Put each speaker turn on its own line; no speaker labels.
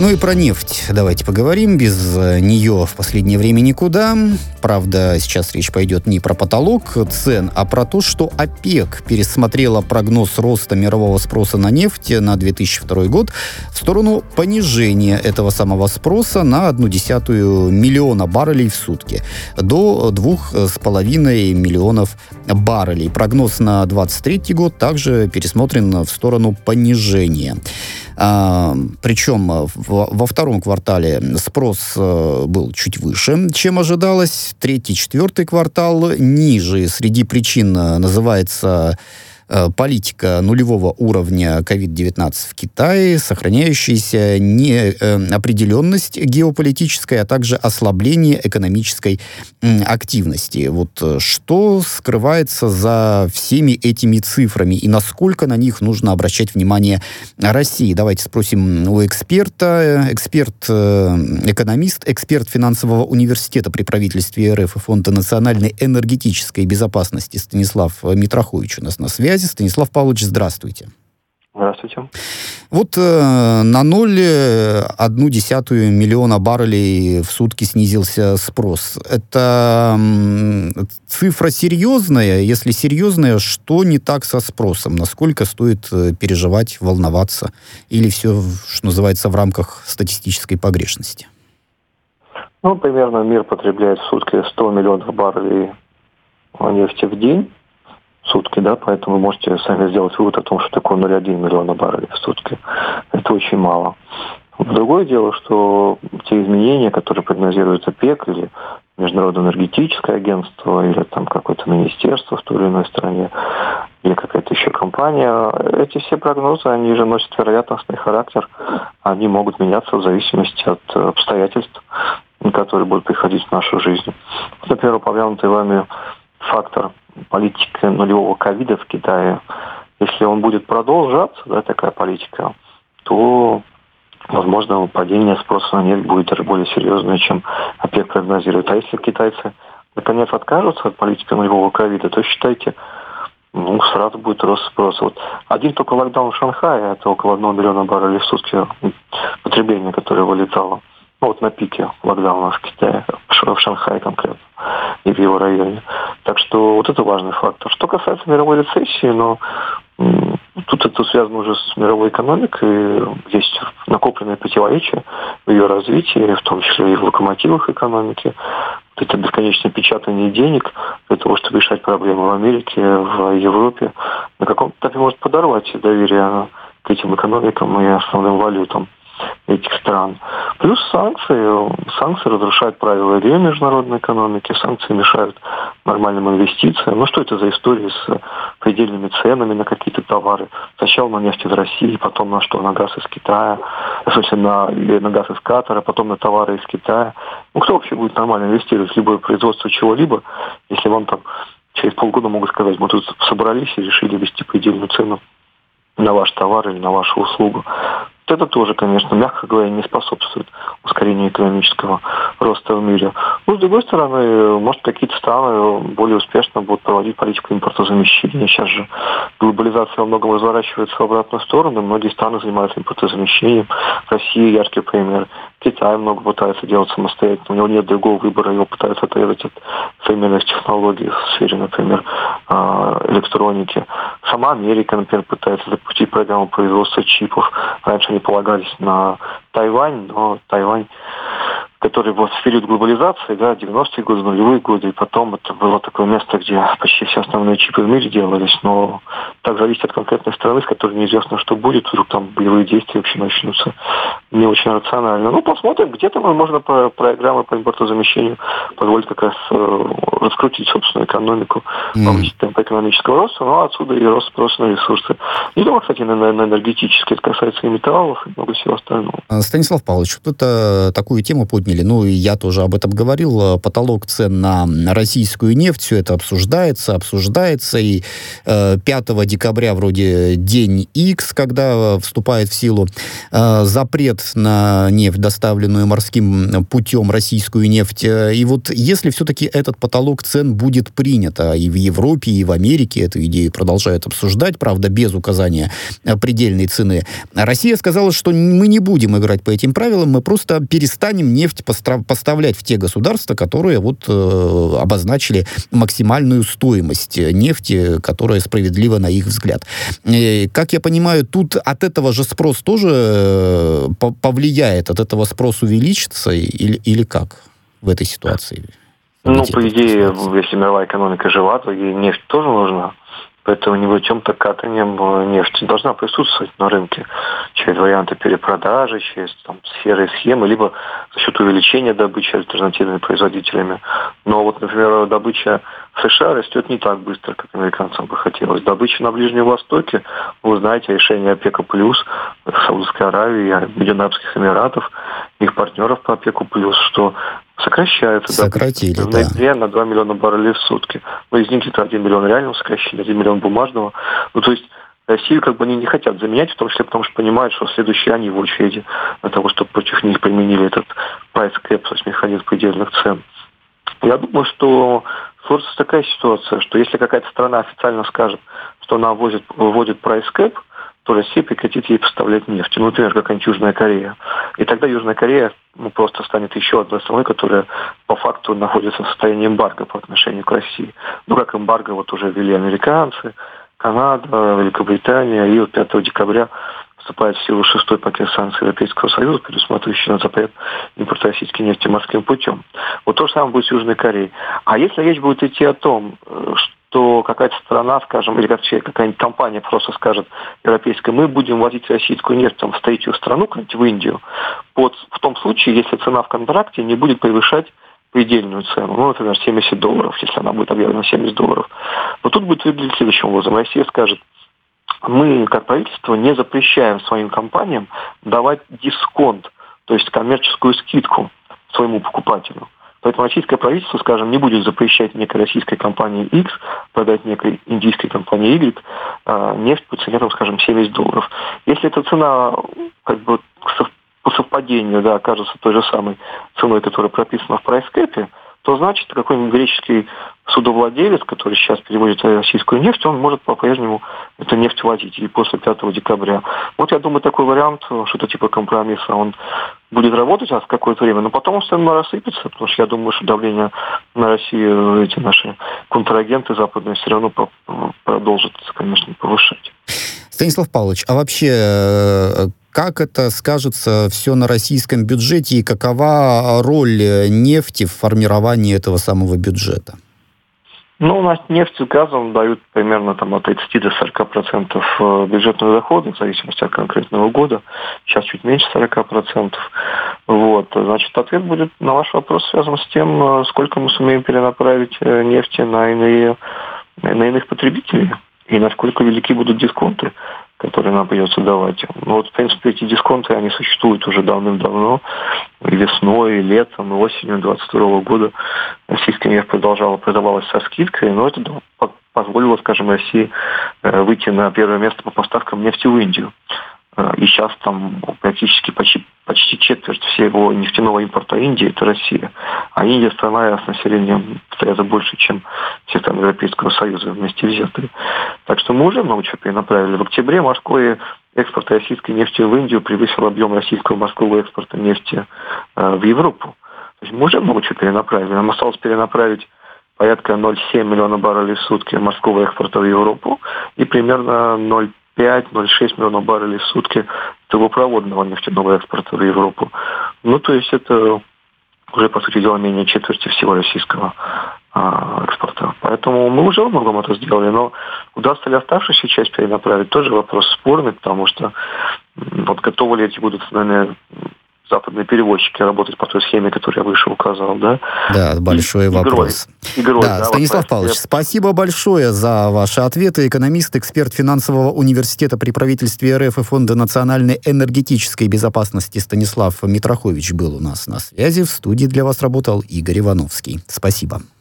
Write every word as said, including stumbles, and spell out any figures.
Ну и про нефть давайте поговорим. Без нее в последнее время никуда. Правда, сейчас речь пойдет не про потолок цен, а про то, что ОПЕК пересмотрела прогноз роста мирового спроса на нефть на две тысячи второй год в сторону понижения этого самого спроса на одну десятую миллиона баррелей в сутки до двух с половиной миллионов баррелей. Прогноз на двадцать третий год также пересмотрен в сторону понижения. А, причем в, во втором квартале спрос а, был чуть выше, чем ожидалось. Третий, четвертый квартал ниже. Среди причин называется политика нулевого уровня ковид девятнадцать в Китае, сохраняющаяся неопределенность геополитическая, а также ослабление экономической активности. Вот что скрывается за всеми этими цифрами и насколько на них нужно обращать внимание России? Давайте спросим у эксперта, эксперт-экономист, эксперт финансового университета при правительстве РФ и Фонда национальной энергетической безопасности Станислав Митрохович у нас на связи. Станислав Павлович, здравствуйте.
Здравствуйте.
Вот э, на ноль одну десятую миллиона баррелей в сутки снизился спрос. Это э, цифра серьезная? Если серьезная, что не так со спросом? Насколько стоит э, переживать, волноваться? Или все, что называется, в рамках статистической погрешности?
Ну, примерно мир потребляет в сутки сто миллионов баррелей нефти в день. Сутки, да, поэтому вы можете сами сделать вывод о том, что такое ноль целых одна десятая миллиона баррелей в сутки. Это очень мало. Другое дело, что те изменения, которые прогнозирует ОПЕК или Международное энергетическое агентство, или там какое-то министерство в той или иной стране, или какая-то еще компания, эти все прогнозы, они же носят вероятностный характер, они могут меняться в зависимости от обстоятельств, которые будут приходить в нашу жизнь. Например, упомянутый вами фактор политики нулевого ковида в Китае, если он будет продолжаться, да, такая политика, то, возможно, падение спроса на нефть будет даже более серьезное, чем ОПЕК прогнозирует. А если китайцы наконец откажутся от политики нулевого ковида, то, считайте, ну, сразу будет рост спроса. Вот один только локдаун в Шанхае, это около одного миллиона баррелей в сутки потребления, которое вылетало. Ну, вот на пике локдауна в Китае, в Шанхае конкретно, и в его районе. Так что вот это важный фактор. Что касается мировой рецессии, но м, тут это связано уже с мировой экономикой. Есть накопленное противоречие в ее развитии, в том числе и в локомотивах экономики. Вот это бесконечное печатание денег для того, чтобы решать проблемы в Америке, в Европе, на каком-то этапе может подорвать доверие к этим экономикам и основным валютам этих стран. Плюс санкции. Санкции разрушают правила игры международной экономики, санкции мешают нормальным инвестициям. Ну что это за история с предельными ценами на какие-то товары? Сначала на нефть из России, потом на что? На газ из Китая, в смысле на, на газ из Катара, потом на товары из Китая. Ну кто вообще будет нормально инвестировать в любое производство чего-либо, если вам там через полгода могут сказать, мы тут собрались и решили ввести предельную цену на ваш товар или на вашу услугу. Это тоже, конечно, мягко говоря, не способствует ускорению экономического роста в мире. Но, с другой стороны, может, какие-то страны более успешно будут проводить политику импортозамещения. Сейчас же глобализация во многом разворачивается в обратную сторону. Многие страны занимаются импортозамещением. Россия яркий пример. Китай много пытается делать самостоятельно. У него нет другого выбора. Его пытаются отрезать от современных технологий в сфере, например, электроники. Сама Америка, например, пытается запустить программу производства чипов. Раньше они полагались на Тайвань, но Тайвань, который вот в период глобализации, да, девяностые годы, нулевые годы, и потом это было такое место, где почти все основные чипы в мире делались, но так зависит от конкретной страны, с которой неизвестно, что будет, вдруг там боевые действия вообще начнутся не очень рационально. Ну, посмотрим, где-то можно по программе по импортозамещению позволить как раз э, раскрутить собственную экономику, повысить темп экономического роста, ну, а отсюда и рост спроса на ресурсы. Не думаю, кстати, на, на энергетические, это касается и металлов, и много всего остального.
Станислав Павлович, вот это такую тему подняли. Ну, и я тоже об этом говорил. Потолок цен на российскую нефть, все это обсуждается, обсуждается. И э, пятого декабря вроде день X, когда вступает в силу э, запрет запрет на нефть, доставленную морским путем, российскую нефть. И вот если все-таки этот потолок цен будет принят, а и в Европе, и в Америке эту идею продолжают обсуждать, правда, без указания предельной цены, Россия сказала, что мы не будем играть по этим правилам, мы просто перестанем нефть поставлять в те государства, которые вот э, обозначили максимальную стоимость нефти, которая справедлива на их взгляд. И, как я понимаю, тут от этого же спрос тоже повлияет, от этого спрос увеличится или, или как в этой ситуации?
Ну, по идее, если мировая экономика жива, то ей нефть тоже нужна. Поэтому ни в чем-то катанием нефть должна присутствовать на рынке через варианты перепродажи, через там, сферы и схемы, либо за счет увеличения добычи альтернативными производителями. Но вот, например, добыча в США растет не так быстро, как американцам бы хотелось. Добыча на Ближнем Востоке, вы знаете, решение ОПЕКа+, Саудовской Аравии, Объединенных Арабских Эмиратов, их партнеров по ОПЕКу+, что сокращается.
Сократили,
да. В ноябре на два миллиона баррелей в сутки. Ну, из них это один миллион реального сокращения, один миллион бумажного. Ну, то есть Россию как бы они не хотят заменять, в том числе потому, что понимают, что следующие они в очереди для того, чтобы против них применили этот price cap, то есть механизм предельных цен. Я думаю, что сложится такая ситуация, что если какая-то страна официально скажет, что она вводит, вводит price cap, то Россия прекратит ей поставлять нефть. Ну, например, какая-нибудь Южная Корея. И тогда Южная Корея ну, просто станет еще одной страной, которая по факту находится в состоянии эмбарго по отношению к России. Ну, как эмбарго вот уже ввели американцы, Канада, Великобритания. И вот пятого декабря вступает в силу шестой пакет санкций Европейского Союза, предусматривающий на запрет импорта российской нефти морским путем. Вот то же самое будет с Южной Кореей. А если речь будет идти о том, что какая-то страна, скажем, или какая-нибудь компания просто скажет европейская, мы будем возить российскую нефть там, в третью страну, какую-нибудь в Индию, вот в том случае, если цена в контракте не будет превышать предельную цену, ну, например, семьдесят долларов, если она будет объявлена семьдесят долларов. Но тут будет выглядеть следующим образом. Россия скажет, мы, как правительство, не запрещаем своим компаниям давать дисконт, то есть коммерческую скидку своему покупателю. Поэтому российское правительство, скажем, не будет запрещать некой российской компании X продать некой индийской компании Y э, нефть по цене, там, скажем, семьдесят долларов. Если эта цена как бы по совпадению да, окажется той же самой ценой, которая прописана в прайс-кэпе, то значит какой-нибудь греческий судовладелец, который сейчас переводит российскую нефть, он может по-прежнему эту нефть возить и после пятого декабря. Вот я думаю, такой вариант, что-то типа компромисса, он будет работать а в какое-то время, но потом он все равно рассыпется, потому что я думаю, что давление на Россию эти наши контрагенты западные все равно продолжат, конечно, повышать.
Станислав Павлович, а вообще как это скажется все на российском бюджете и какова роль нефти в формировании этого самого бюджета?
Ну, у нас нефть с газом дают примерно там, от тридцати до сорока процентов бюджетных доходов, в зависимости от конкретного года. Сейчас чуть меньше сорока процентов. Вот. Значит, ответ будет на ваш вопрос связан с тем, сколько мы сумеем перенаправить нефти на иные, на иных потребителей и насколько велики будут дисконты, которые нам придется давать. Ну, вот, в принципе, эти дисконты, они существуют уже давным-давно. И весной, и летом, и осенью двадцать второго года российская нефть продолжала продавалась со скидкой, но это позволило, скажем, России выйти на первое место по поставкам нефти в Индию. И сейчас там практически почти, почти четверть всего нефтяного импорта Индии – это Россия. А Индия – страна с населением в три раза больше, чем все страны Европейского Союза вместе взятые. Так что мы уже много чего перенаправили. В октябре морской экспорт российской нефти в Индию превысил объем российского морского экспорта нефти э, в Европу. То есть мы уже много чего перенаправили. Нам осталось перенаправить порядка ноль целых семь миллиона баррелей в сутки морского экспорта в Европу и примерно ноль целых пять - ноль целых шесть миллионов баррелей в сутки трубопроводного нефтяного экспорта в Европу. Ну, то есть это уже, по сути дела, менее четверти всего российского а, экспорта. Поэтому мы уже во многом это сделали, но удастся ли оставшуюся часть перенаправить, тоже вопрос спорный, потому что вот готовы ли эти будут, наверное, западные перевозчики работать по той схеме, которую я выше указал, да?
Да, большой и, вопрос. Игрой, игрой, да, да, Станислав вот, Павлович, я... спасибо большое за ваши ответы. Экономист, эксперт финансового университета при правительстве РФ и Фонда национальной энергетической безопасности Станислав Митрохович был у нас на связи. В студии для вас работал Игорь Ивановский. Спасибо.